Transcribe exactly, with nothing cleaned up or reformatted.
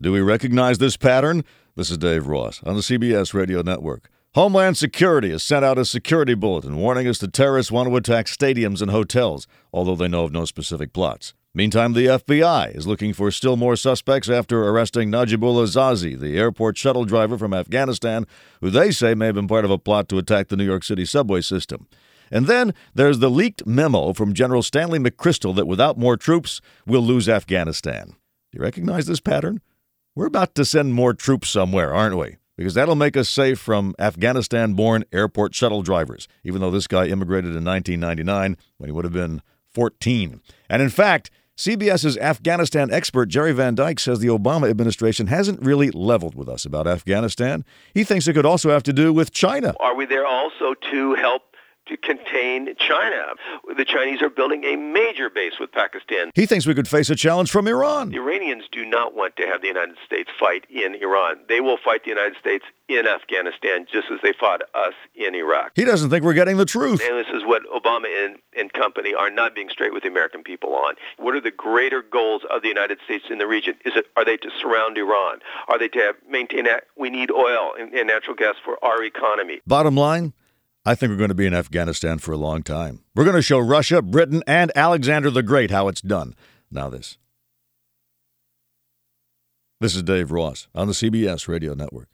Do we recognize this pattern? This is Dave Ross on the C B S Radio Network. Homeland Security has sent out a security bulletin warning us that terrorists want to attack stadiums and hotels, although they know of no specific plots. Meantime, the F B I is looking for still more suspects after arresting Najibullah Zazi, the airport shuttle driver from Afghanistan, who they say may have been part of a plot to attack the New York City subway system. And then there's the leaked memo from General Stanley McChrystal that without more troops, we'll lose Afghanistan. Do you recognize this pattern? We're about to send more troops somewhere, aren't we? Because that'll make us safe from Afghanistan-born airport shuttle drivers, even though this guy immigrated in nineteen ninety-nine when he would have been fourteen. And in fact, CBS's Afghanistan expert Jerry Van Dyke says the Obama administration hasn't really leveled with us about Afghanistan. He thinks it could also have to do with China. Are we there also to help to contain China? The Chinese are building a major base with Pakistan. He thinks we could face a challenge from Iran. The Iranians do not want to have the United States fight in Iran. They will fight the United States in Afghanistan just as they fought us in Iraq. He doesn't think we're getting the truth. And this is what Obama and, and company are not being straight with the American people on. What are the greater goals of the United States in the region? Is it Are they to surround Iran? Are they to have, maintain that we need oil and, and natural gas for our economy? Bottom line, I think we're going to be in Afghanistan for a long time. We're going to show Russia, Britain, and Alexander the Great how it's done. Now this. This is Dave Ross on the C B S Radio Network.